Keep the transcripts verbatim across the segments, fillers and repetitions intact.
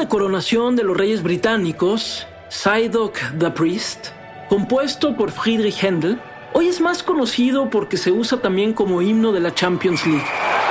de coronación de los reyes británicos, Psyduck the Priest, compuesto por Friedrich Händel, hoy es más conocido porque se usa también como himno de la Champions League.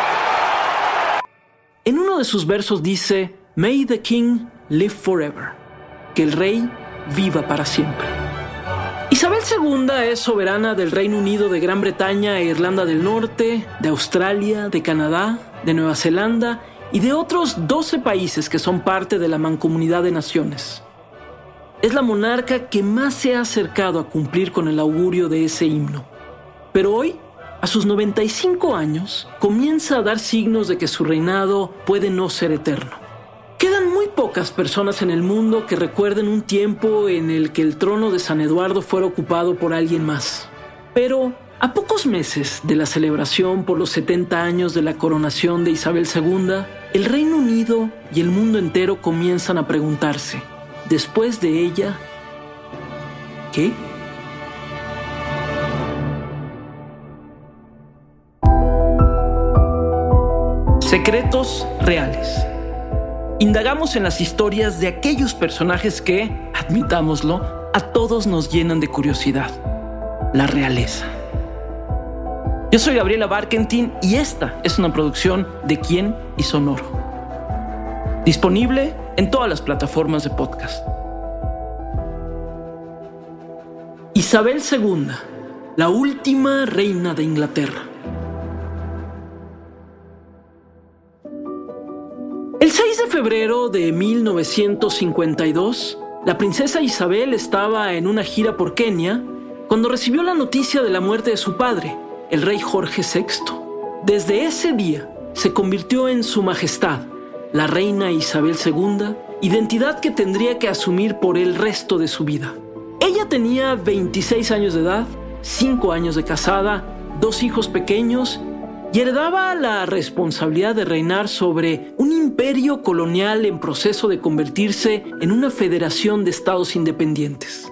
En uno de sus versos dice: May the King live forever, que el rey viva para siempre. Isabel segunda es soberana del Reino Unido, de Gran Bretaña e Irlanda del Norte, de Australia, de Canadá, de Nueva Zelanda y de otros doce países que son parte de la Mancomunidad de Naciones. Es la monarca que más se ha acercado a cumplir con el augurio de ese himno. Pero hoy, a sus noventa y cinco años, comienza a dar signos de que su reinado puede no ser eterno. Quedan muy pocas personas en el mundo que recuerden un tiempo en el que el trono de San Eduardo fuera ocupado por alguien más. Pero a pocos meses de la celebración por los setenta años de la coronación de Isabel segunda, el Reino Unido y el mundo entero comienzan a preguntarse: después de ella, ¿qué? Secretos reales. Indagamos en las historias de aquellos personajes que, admitámoslo, a todos nos llenan de curiosidad: la realeza. Yo soy Gabriela Barkentin y esta es una producción de Quién y Sonoro. Disponible en todas las plataformas de podcast. Isabel segunda, la última reina de Inglaterra. El seis de febrero de mil novecientos cincuenta y dos, la princesa Isabel estaba en una gira por Kenia cuando recibió la noticia de la muerte de su padre, el rey Jorge sexto. Desde ese día se convirtió en Su Majestad, la reina Isabel segunda, identidad que tendría que asumir por el resto de su vida. Ella tenía veintiséis años de edad, cinco años de casada, dos hijos pequeños y heredaba la responsabilidad de reinar sobre un imperio colonial en proceso de convertirse en una federación de estados independientes.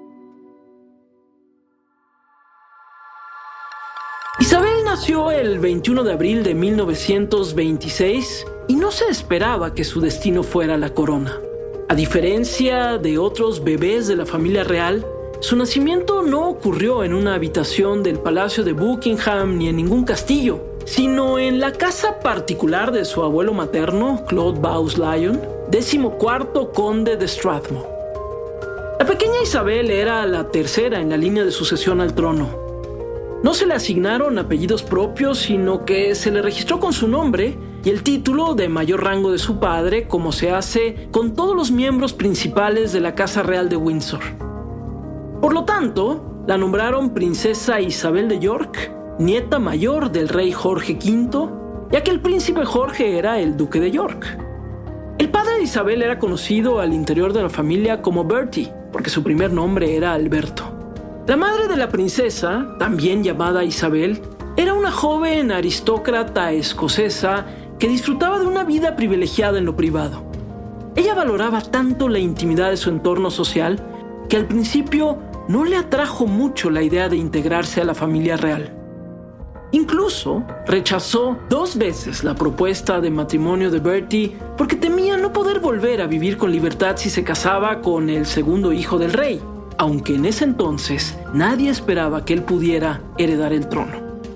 Isabel nació el veintiuno de abril de mil novecientos veintiséis y no se esperaba que su destino fuera la corona. A diferencia de otros bebés de la familia real, su nacimiento no ocurrió en una habitación del Palacio de Buckingham ni en ningún castillo, sino en la casa particular de su abuelo materno, Claude Bowes-Lyon, decimocuarto conde de Strathmore. La pequeña Isabel era la tercera en la línea de sucesión al trono. No se le asignaron apellidos propios, sino que se le registró con su nombre y el título de mayor rango de su padre, como se hace con todos los miembros principales de la Casa Real de Windsor. Por lo tanto, la nombraron Princesa Isabel de York, nieta mayor del rey Jorge quinto, ya que el príncipe Jorge era el duque de York. El padre de Isabel era conocido al interior de la familia como Bertie, porque su primer nombre era Alberto. La madre de la princesa, también llamada Isabel, era una joven aristócrata escocesa que disfrutaba de una vida privilegiada en lo privado. Ella valoraba tanto la intimidad de su entorno social que al principio no le atrajo mucho la idea de integrarse a la familia real. Incluso rechazó dos veces la propuesta de matrimonio de Bertie porque temía no poder volver a vivir con libertad si se casaba con el segundo hijo del rey, aunque en ese entonces nadie esperaba que él pudiera heredar el trono.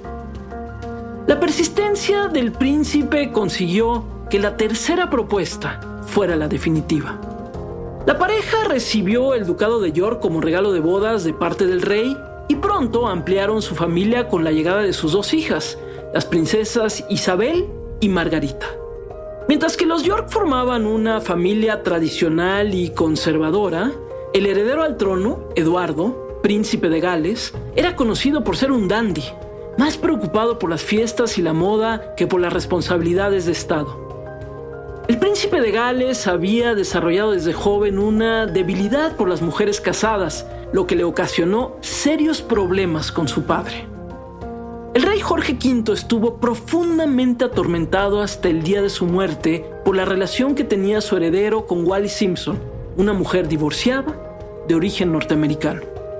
La persistencia del príncipe consiguió que la tercera propuesta fuera la definitiva. La pareja recibió el ducado de York como regalo de bodas de parte del rey y pronto ampliaron su familia con la llegada de sus dos hijas, las princesas Isabel y Margarita. Mientras que los York formaban una familia tradicional y conservadora, el heredero al trono, Eduardo, príncipe de Gales, era conocido por ser un dandy, más preocupado por las fiestas y la moda que por las responsabilidades de Estado. El príncipe de Gales había desarrollado desde joven una debilidad por las mujeres casadas, lo que le ocasionó serios problemas con su padre. El rey Jorge quinto estuvo profundamente atormentado hasta el día de su muerte por la relación que tenía su heredero con Wallis Simpson, una mujer divorciada de origen norteamericano.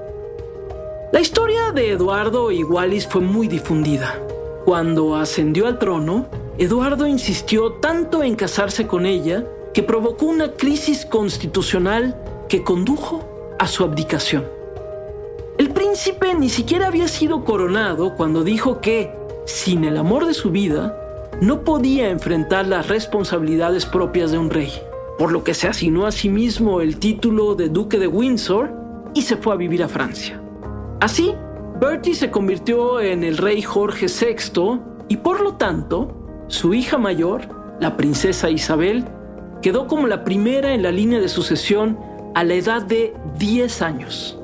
La historia de Eduardo y Wallis fue muy difundida. Cuando ascendió al trono, Eduardo insistió tanto en casarse con ella que provocó una crisis constitucional que condujo a su abdicación. El príncipe ni siquiera había sido coronado cuando dijo que, sin el amor de su vida, no podía enfrentar las responsabilidades propias de un rey, por lo que se asignó a sí mismo el título de Duque de Windsor y se fue a vivir a Francia. Así, Bertie se convirtió en el rey Jorge sexto y, por lo tanto, su hija mayor, la princesa Isabel, quedó como la primera en la línea de sucesión a la edad de diez años.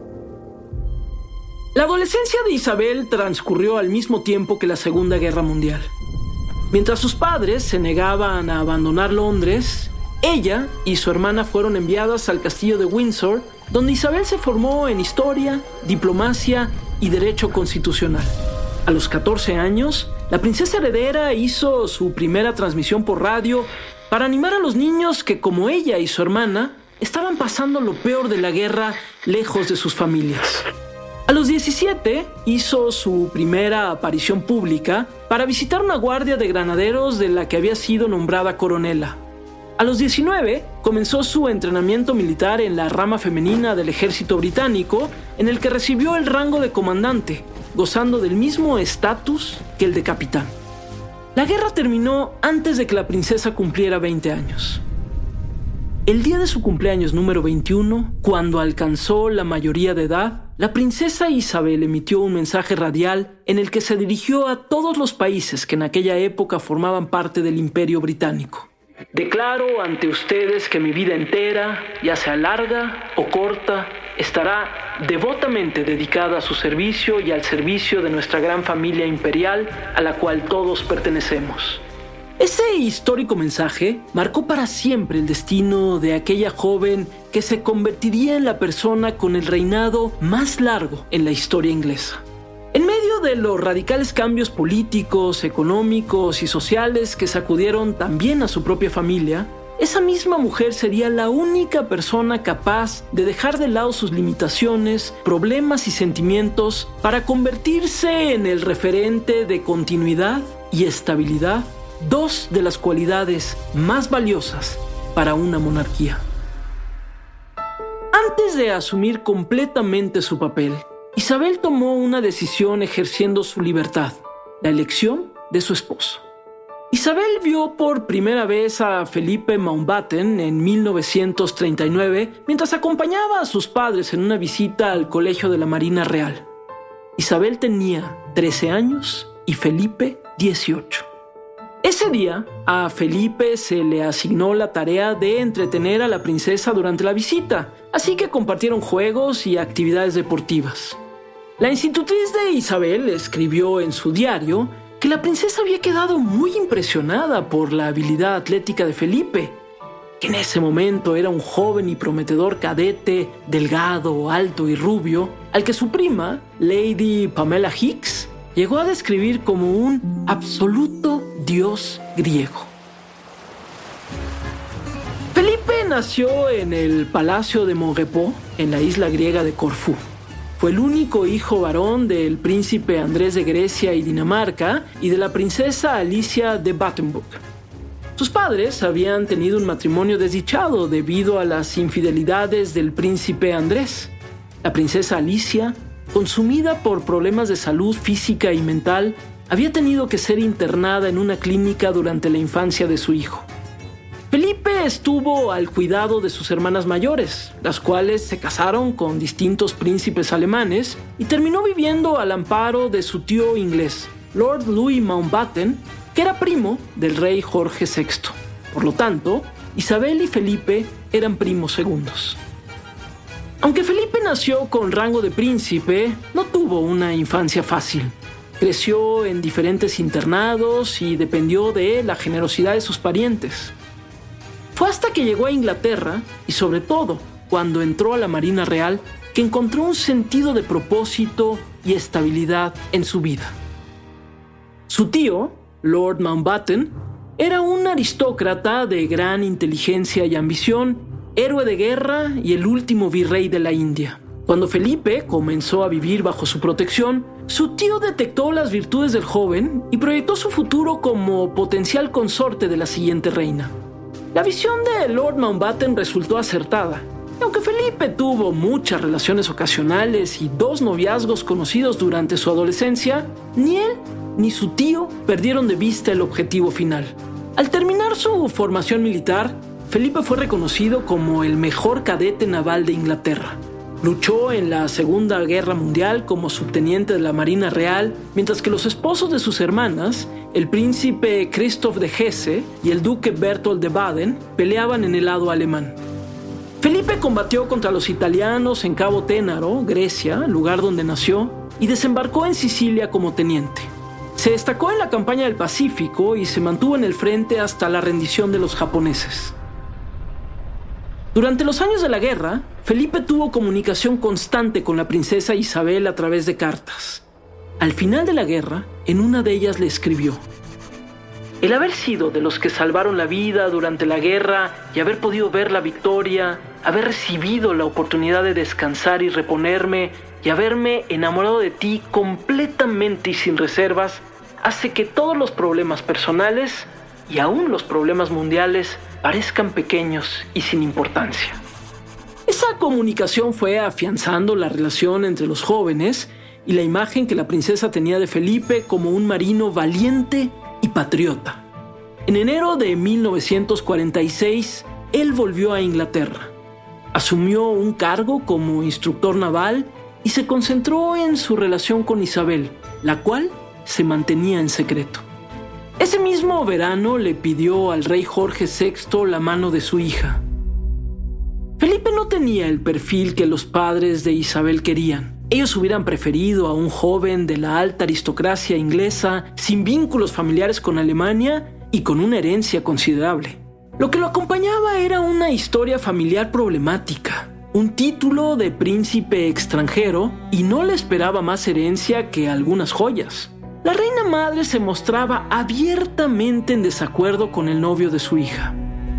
La adolescencia de Isabel transcurrió al mismo tiempo que la Segunda Guerra Mundial. Mientras sus padres se negaban a abandonar Londres, ella y su hermana fueron enviadas al castillo de Windsor, donde Isabel se formó en historia, diplomacia y derecho constitucional. A los catorce años, la princesa heredera hizo su primera transmisión por radio para animar a los niños que, como ella y su hermana, estaban pasando lo peor de la guerra lejos de sus familias. A los diecisiete hizo su primera aparición pública para visitar una guardia de granaderos de la que había sido nombrada coronela. A los diecinueve comenzó su entrenamiento militar en la rama femenina del ejército británico, en el que recibió el rango de comandante, gozando del mismo estatus que el de capitán. La guerra terminó antes de que la princesa cumpliera veinte años. El día de su cumpleaños número veintiuno, cuando alcanzó la mayoría de edad, la princesa Isabel emitió un mensaje radial en el que se dirigió a todos los países que en aquella época formaban parte del Imperio Británico. Declaro ante ustedes que mi vida entera, ya sea larga o corta, estará devotamente dedicada a su servicio y al servicio de nuestra gran familia imperial a la cual todos pertenecemos. Ese histórico mensaje marcó para siempre el destino de aquella joven que se convertiría en la persona con el reinado más largo en la historia inglesa. En medio de los radicales cambios políticos, económicos y sociales que sacudieron también a su propia familia, esa misma mujer sería la única persona capaz de dejar de lado sus limitaciones, problemas y sentimientos para convertirse en el referente de continuidad y estabilidad, dos de las cualidades más valiosas para una monarquía. Antes de asumir completamente su papel, Isabel tomó una decisión ejerciendo su libertad, la elección de su esposo. Isabel vio por primera vez a Felipe Mountbatten en mil novecientos treinta y nueve mientras acompañaba a sus padres en una visita al Colegio de la Marina Real. Isabel tenía trece años y Felipe dieciocho. Ese día, a Felipe se le asignó la tarea de entretener a la princesa durante la visita, así que compartieron juegos y actividades deportivas. La institutriz de Isabel escribió en su diario que la princesa había quedado muy impresionada por la habilidad atlética de Felipe, que en ese momento era un joven y prometedor cadete, delgado, alto y rubio, al que su prima, Lady Pamela Hicks, llegó a describir como un absoluto dios griego. Felipe nació en el Palacio de Monrepo, en la isla griega de Corfú. Fue el único hijo varón del príncipe Andrés de Grecia y Dinamarca y de la princesa Alicia de Battenberg. Sus padres habían tenido un matrimonio desdichado debido a las infidelidades del príncipe Andrés. La princesa Alicia, consumida por problemas de salud física y mental, había tenido que ser internada en una clínica durante la infancia de su hijo. Felipe estuvo al cuidado de sus hermanas mayores, las cuales se casaron con distintos príncipes alemanes y terminó viviendo al amparo de su tío inglés, Lord Louis Mountbatten, que era primo del rey Jorge sexto. Por lo tanto, Isabel y Felipe eran primos segundos. Aunque Felipe nació con rango de príncipe, no tuvo una infancia fácil. Creció en diferentes internados y dependió de la generosidad de sus parientes. Fue hasta que llegó a Inglaterra, y sobre todo cuando entró a la Marina Real, que encontró un sentido de propósito y estabilidad en su vida. Su tío, Lord Mountbatten, era un aristócrata de gran inteligencia y ambición, héroe de guerra y el último virrey de la India. Cuando Felipe comenzó a vivir bajo su protección, su tío detectó las virtudes del joven y proyectó su futuro como potencial consorte de la siguiente reina. La visión de Lord Mountbatten resultó acertada. Aunque Felipe tuvo muchas relaciones ocasionales y dos noviazgos conocidos durante su adolescencia, ni él ni su tío perdieron de vista el objetivo final. Al terminar su formación militar, Felipe fue reconocido como el mejor cadete naval de Inglaterra. Luchó en la Segunda Guerra Mundial como subteniente de la Marina Real, mientras que los esposos de sus hermanas, el príncipe Christoph de Hesse y el duque Berthold de Baden, peleaban en el lado alemán. Felipe combatió contra los italianos en Cabo Ténaro, Grecia, lugar donde nació, y desembarcó en Sicilia como teniente. Se destacó en la campaña del Pacífico y se mantuvo en el frente hasta la rendición de los japoneses. Durante los años de la guerra, Felipe tuvo comunicación constante con la princesa Isabel a través de cartas. Al final de la guerra, en una de ellas le escribió: el haber sido de los que salvaron la vida durante la guerra y haber podido ver la victoria, haber recibido la oportunidad de descansar y reponerme y haberme enamorado de ti completamente y sin reservas, hace que todos los problemas personales y aún los problemas mundiales parezcan pequeños y sin importancia. Esa comunicación fue afianzando la relación entre los jóvenes y la imagen que la princesa tenía de Felipe como un marino valiente y patriota. En enero de mil novecientos cuarenta y seis, él volvió a Inglaterra. Asumió un cargo como instructor naval y se concentró en su relación con Isabel, la cual se mantenía en secreto. Ese mismo verano le pidió al rey Jorge sexto la mano de su hija. Felipe no tenía el perfil que los padres de Isabel querían. Ellos hubieran preferido a un joven de la alta aristocracia inglesa, sin vínculos familiares con Alemania y con una herencia considerable. Lo que lo acompañaba era una historia familiar problemática, un título de príncipe extranjero, y no le esperaba más herencia que algunas joyas. La reina madre se mostraba abiertamente en desacuerdo con el novio de su hija.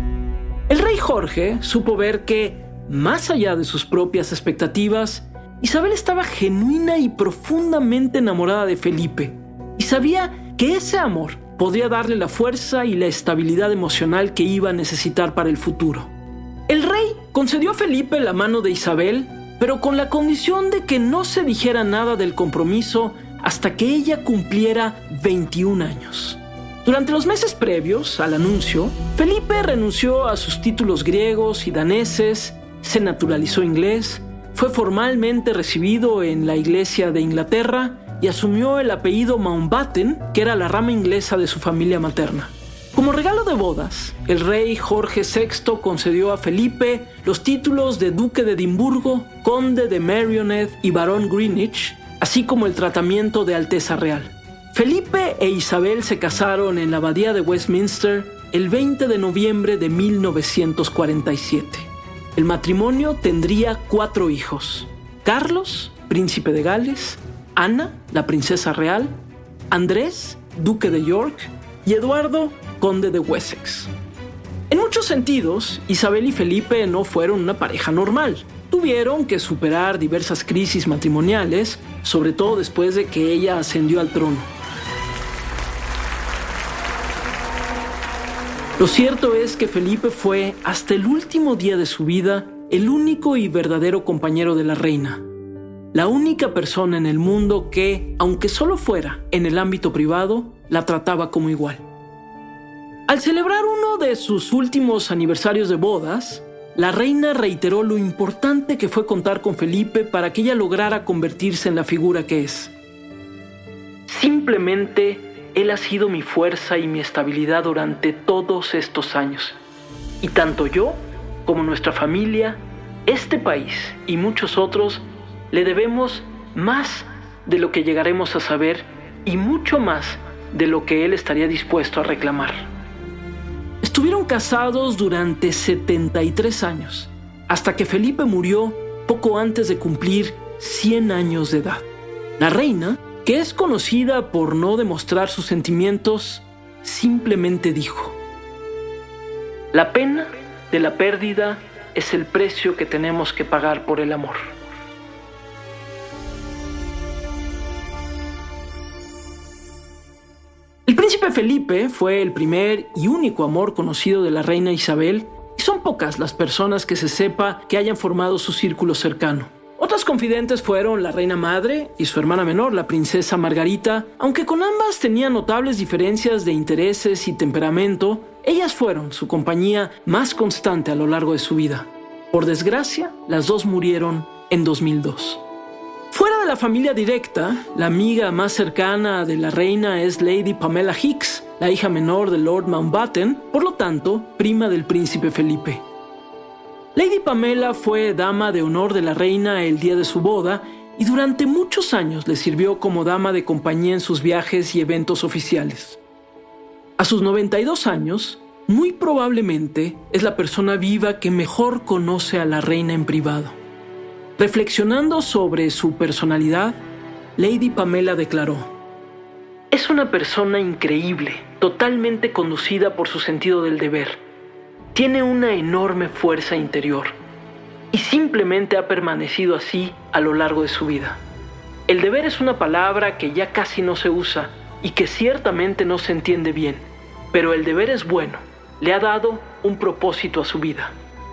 El rey Jorge supo ver que, más allá de sus propias expectativas, Isabel estaba genuina y profundamente enamorada de Felipe, y sabía que ese amor podría darle la fuerza y la estabilidad emocional que iba a necesitar para el futuro. El rey concedió a Felipe la mano de Isabel, pero con la condición de que no se dijera nada del compromiso hasta que ella cumpliera veintiún años. Durante los meses previos al anuncio, Felipe renunció a sus títulos griegos y daneses, se naturalizó inglés, fue formalmente recibido en la Iglesia de Inglaterra y asumió el apellido Mountbatten, que era la rama inglesa de su familia materna. Como regalo de bodas, el rey Jorge sexto concedió a Felipe los títulos de Duque de Edimburgo, Conde de Merioneth y Barón Greenwich, así como el tratamiento de Alteza Real. Felipe e Isabel se casaron en la abadía de Westminster el veinte de noviembre de mil novecientos cuarenta y siete. El matrimonio tendría cuatro hijos: Carlos, príncipe de Gales; Ana, la princesa real; Andrés, duque de York; y Eduardo, conde de Wessex. En muchos sentidos, Isabel y Felipe no fueron una pareja normal. Tuvieron que superar diversas crisis matrimoniales, sobre todo después de que ella ascendió al trono. Lo cierto es que Felipe fue, hasta el último día de su vida, el único y verdadero compañero de la reina. La única persona en el mundo que, aunque solo fuera en el ámbito privado, la trataba como igual. Al celebrar uno de sus últimos aniversarios de bodas, la reina reiteró lo importante que fue contar con Felipe para que ella lograra convertirse en la figura que es. Simplemente, él ha sido mi fuerza y mi estabilidad durante todos estos años. Y tanto yo, como nuestra familia, este país y muchos otros, le debemos más de lo que llegaremos a saber y mucho más de lo que él estaría dispuesto a reclamar. Estuvieron casados durante setenta y tres años, hasta que Felipe murió poco antes de cumplir cien años de edad. La reina, que es conocida por no demostrar sus sentimientos, simplemente dijo: la pena de la pérdida es el precio que tenemos que pagar por el amor. El príncipe príncipe Felipe fue el primer y único amor conocido de la reina Isabel, y son pocas las personas que se sepa que hayan formado su círculo cercano. Otras confidentes fueron la reina madre y su hermana menor, la princesa Margarita. Aunque con ambas tenía notables diferencias de intereses y temperamento, ellas fueron su compañía más constante a lo largo de su vida. Por desgracia, las dos murieron en dos mil dos. Fuera de la familia directa, la amiga más cercana de la reina es Lady Pamela Hicks, la hija menor de Lord Mountbatten, por lo tanto, prima del príncipe Felipe. Lady Pamela fue dama de honor de la reina el día de su boda y durante muchos años le sirvió como dama de compañía en sus viajes y eventos oficiales. A sus noventa y dos años, muy probablemente es la persona viva que mejor conoce a la reina en privado. Reflexionando sobre su personalidad, Lady Pamela declaró: "Es una persona increíble, totalmente conducida por su sentido del deber. Tiene una enorme fuerza interior y simplemente ha permanecido así a lo largo de su vida. El deber es una palabra que ya casi no se usa y que ciertamente no se entiende bien, pero el deber es bueno, le ha dado un propósito a su vida".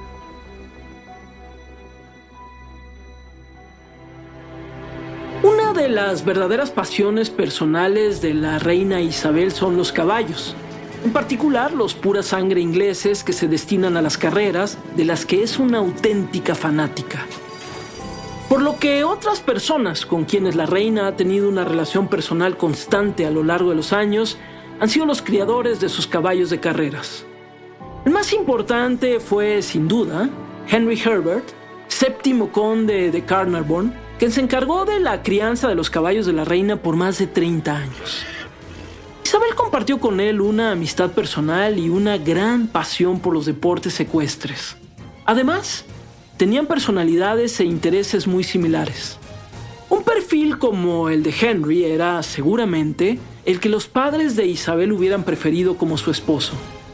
Una de las verdaderas pasiones personales de la reina Isabel son los caballos. En particular, los pura sangre ingleses que se destinan a las carreras, de las que es una auténtica fanática. Por lo que otras personas con quienes la reina ha tenido una relación personal constante a lo largo de los años han sido los criadores de sus caballos de carreras. El más importante fue, sin duda, Henry Herbert, séptimo conde de Carnarvon, quien se encargó de la crianza de los caballos de la reina por más de treinta años. Isabel compartió con él una amistad personal y una gran pasión por los deportes ecuestres. Además, tenían personalidades e intereses muy similares. Un perfil como el de Henry era, seguramente, el que los padres de Isabel hubieran preferido como su esposo.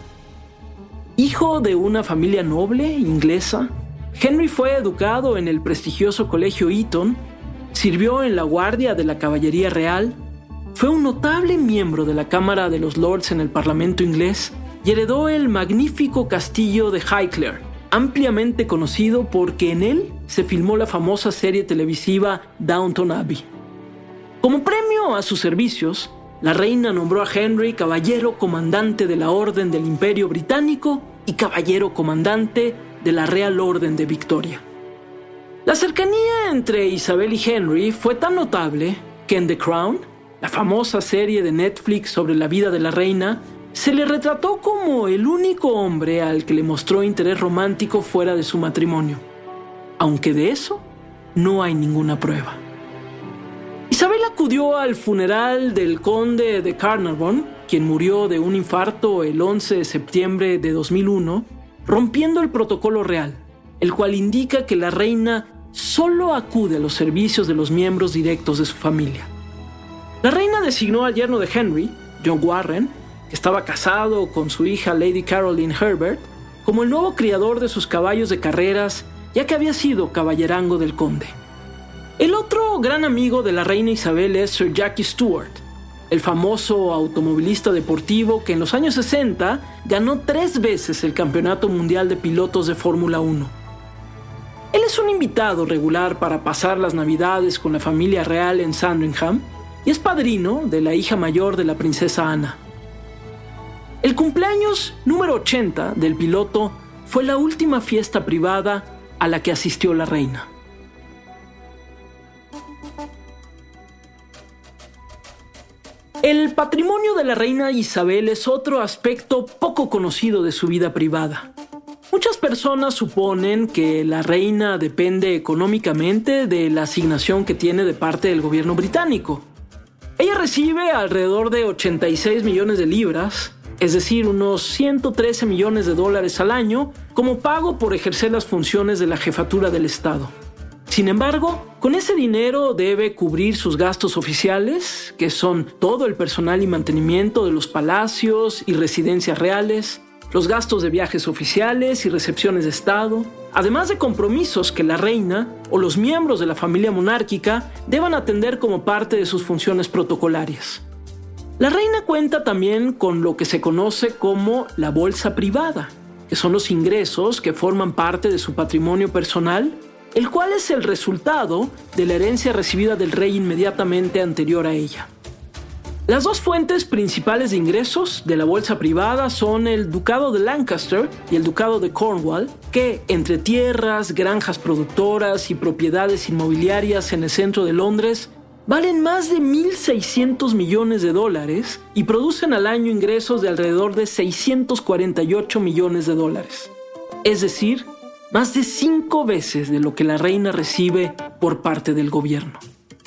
Hijo de una familia noble inglesa, Henry fue educado en el prestigioso colegio Eton, sirvió en la guardia de la caballería real, fue un notable miembro de la Cámara de los Lords en el Parlamento inglés y heredó el magnífico castillo de Highclere, ampliamente conocido porque en él se filmó la famosa serie televisiva Downton Abbey. Como premio a sus servicios, la reina nombró a Henry caballero comandante de la Orden del Imperio Británico y caballero comandante de la Real Orden de Victoria. La cercanía entre Isabel y Henry fue tan notable que en The Crown, la famosa serie de Netflix sobre la vida de la reina, se le retrató como el único hombre al que le mostró interés romántico fuera de su matrimonio, aunque de eso no hay ninguna prueba. Isabel acudió al funeral del conde de Carnarvon, quien murió de un infarto el once de septiembre de dos mil uno, rompiendo el protocolo real, el cual indica que la reina solo acude a los servicios de los miembros directos de su familia. La reina designó al yerno de Henry, John Warren, que estaba casado con su hija Lady Caroline Herbert, como el nuevo criador de sus caballos de carreras, ya que había sido caballerango del conde. El otro gran amigo de la reina Isabel es Sir Jackie Stewart, el famoso automovilista deportivo que en los años sesenta ganó tres veces el Campeonato Mundial de Pilotos de Fórmula uno. Él es un invitado regular para pasar las Navidades con la familia real en Sandringham y es padrino de la hija mayor de la princesa Ana. El cumpleaños número ochenta del piloto fue la última fiesta privada a la que asistió la reina. El patrimonio de la reina Isabel es otro aspecto poco conocido de su vida privada. Muchas personas suponen que la reina depende económicamente de la asignación que tiene de parte del gobierno británico. Ella recibe alrededor de ochenta y seis millones de libras, es decir, unos ciento trece millones de dólares al año, como pago por ejercer las funciones de la jefatura del Estado. Sin embargo, con ese dinero debe cubrir sus gastos oficiales, que son todo el personal y mantenimiento de los palacios y residencias reales, los gastos de viajes oficiales y recepciones de Estado, además de compromisos que la reina o los miembros de la familia monárquica deban atender como parte de sus funciones protocolarias. La reina cuenta también con lo que se conoce como la bolsa privada, que son los ingresos que forman parte de su patrimonio personal, el cual es el resultado de la herencia recibida del rey inmediatamente anterior a ella. Las dos fuentes principales de ingresos de la bolsa privada son el Ducado de Lancaster y el Ducado de Cornwall, que entre tierras, granjas productoras y propiedades inmobiliarias en el centro de Londres valen más de mil seiscientos millones de dólares y producen al año ingresos de alrededor de seiscientos cuarenta y ocho millones de dólares. Es decir, más de cinco veces de lo que la reina recibe por parte del gobierno.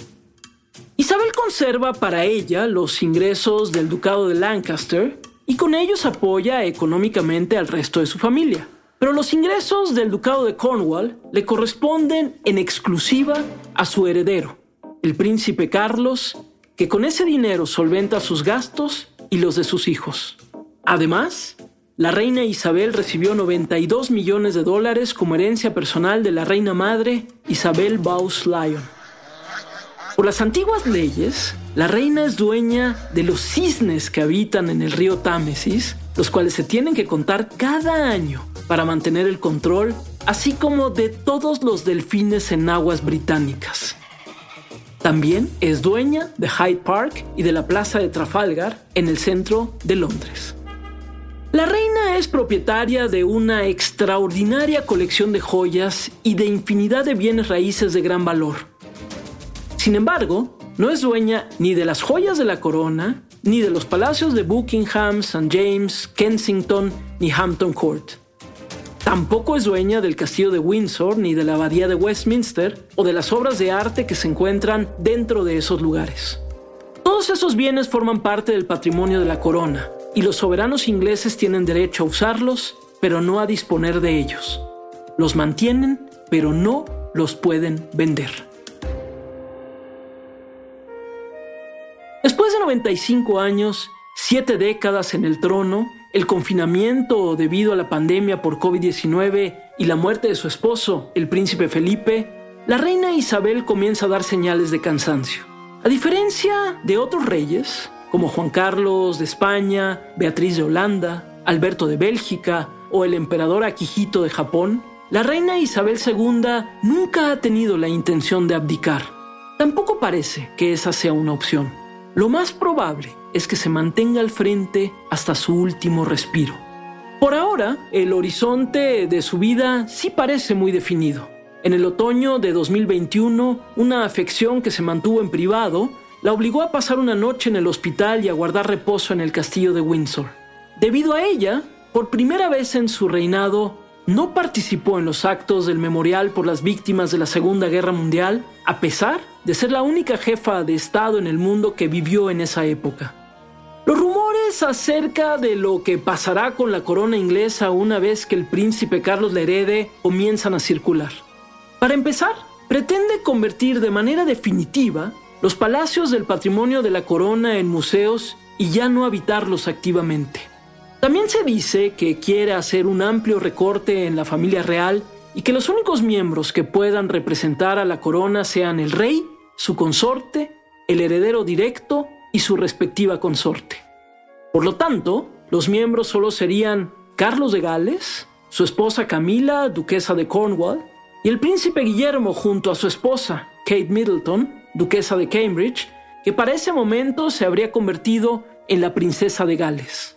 Isabel conserva para ella los ingresos del Ducado de Lancaster y con ellos apoya económicamente al resto de su familia. Pero los ingresos del Ducado de Cornwall le corresponden en exclusiva a su heredero, el príncipe Carlos, que con ese dinero solventa sus gastos y los de sus hijos. Además, la reina Isabel recibió noventa y dos millones de dólares como herencia personal de la reina madre Isabel Bowes-Lyon. Por las antiguas leyes, la reina es dueña de los cisnes que habitan en el río Támesis, los cuales se tienen que contar cada año para mantener el control, así como de todos los delfines en aguas británicas. También es dueña de Hyde Park y de la Plaza de Trafalgar en el centro de Londres. La reina es propietaria de una extraordinaria colección de joyas y de infinidad de bienes raíces de gran valor. Sin embargo, no es dueña ni de las joyas de la corona, ni de los palacios de Buckingham, Saint James, Kensington, ni Hampton Court. Tampoco es dueña del castillo de Windsor, ni de la abadía de Westminster, o de las obras de arte que se encuentran dentro de esos lugares. Todos esos bienes forman parte del patrimonio de la corona, y los soberanos ingleses tienen derecho a usarlos, pero no a disponer de ellos. Los mantienen, pero no los pueden vender. Después de noventa y cinco años, siete décadas en el trono, el confinamiento debido a la pandemia por covid diecinueve y la muerte de su esposo, el príncipe Felipe, la reina Isabel comienza a dar señales de cansancio. A diferencia de otros reyes, como Juan Carlos de España, Beatriz de Holanda, Alberto de Bélgica o el emperador Akihito de Japón, la reina Isabel segunda nunca ha tenido la intención de abdicar. Tampoco parece que esa sea una opción. Lo más probable es que se mantenga al frente hasta su último respiro. Por ahora, el horizonte de su vida sí parece muy definido. En el otoño de dos mil veintiuno, una afección que se mantuvo en privado la obligó a pasar una noche en el hospital y a guardar reposo en el castillo de Windsor. Debido a ella, por primera vez en su reinado, no participó en los actos del memorial por las víctimas de la Segunda Guerra Mundial, a pesar de ser la única jefa de Estado en el mundo que vivió en esa época. Los rumores acerca de lo que pasará con la corona inglesa una vez que el príncipe Carlos la herede comienzan a circular. Para empezar, pretende convertir de manera definitiva los palacios del patrimonio de la corona en museos y ya no habitarlos activamente. También se dice que quiere hacer un amplio recorte en la familia real y que los únicos miembros que puedan representar a la corona sean el rey, su consorte, el heredero directo y su respectiva consorte. Por lo tanto, los miembros solo serían Carlos de Gales, su esposa Camila, duquesa de Cornwall, y el príncipe Guillermo junto a su esposa, Kate Middleton, duquesa de Cambridge, que para ese momento se habría convertido en la princesa de Gales.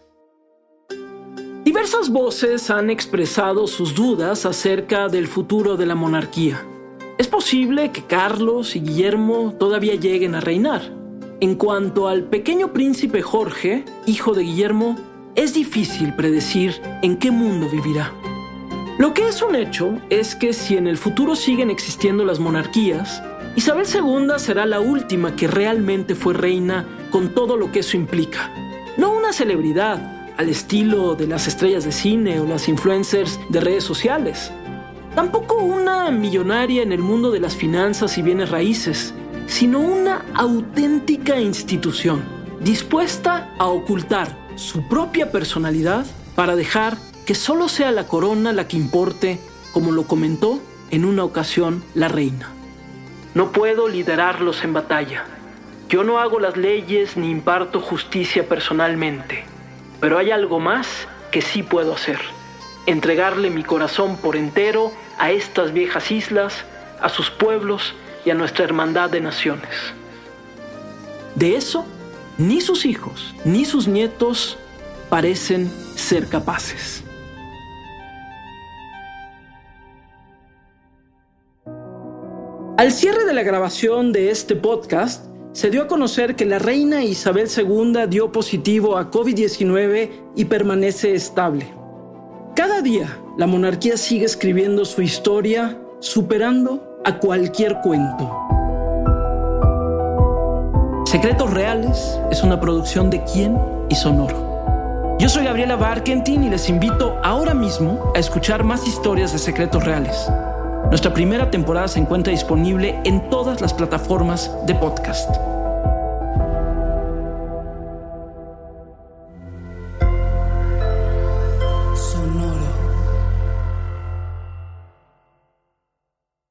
Diversas voces han expresado sus dudas acerca del futuro de la monarquía. Es posible que Carlos y Guillermo todavía lleguen a reinar. En cuanto al pequeño príncipe Jorge, hijo de Guillermo, es difícil predecir en qué mundo vivirá. Lo que es un hecho es que si en el futuro siguen existiendo las monarquías, Isabel segunda será la última que realmente fue reina con todo lo que eso implica. No una celebridad, al estilo de las estrellas de cine o las influencers de redes sociales. Tampoco una millonaria en el mundo de las finanzas y bienes raíces, sino una auténtica institución, dispuesta a ocultar su propia personalidad para dejar que solo sea la corona la que importe, como lo comentó en una ocasión la reina. No puedo liderarlos en batalla. Yo no hago las leyes ni imparto justicia personalmente, pero hay algo más que sí puedo hacer: entregarle mi corazón por entero a estas viejas islas, a sus pueblos y a nuestra hermandad de naciones. De eso, ni sus hijos ni sus nietos parecen ser capaces. Al cierre de la grabación de este podcast, se dio a conocer que la reina Isabel segunda dio positivo a covid diecinueve y permanece estable. Cada día, la monarquía sigue escribiendo su historia, superando a cualquier cuento. Secretos Reales es una producción de Quién y Sonoro. Yo soy Gabriela Barkentin y les invito ahora mismo a escuchar más historias de Secretos Reales. Nuestra primera temporada se encuentra disponible en todas las plataformas de podcast.